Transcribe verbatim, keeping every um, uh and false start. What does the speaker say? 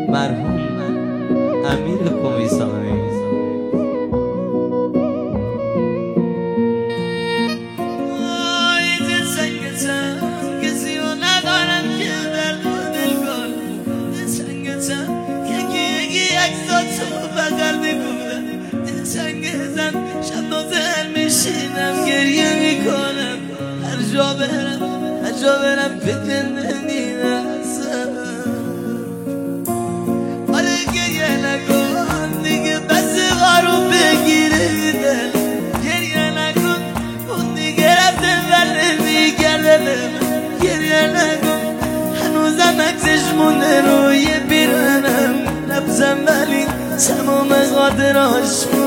مرحوم امیر کمیسانی. شب نازل میشینم گریه میکنم، هر جا برم هر جا برم فکر نمیرسم. آره گریه نکن دیگه بس غارو بگیره دل، گریه نکن اون دیگه رفته و نمیگرده. گریه نکن هنوزم عکسش مونده روی پیرهنم، نبزم ولی تمام خاطراش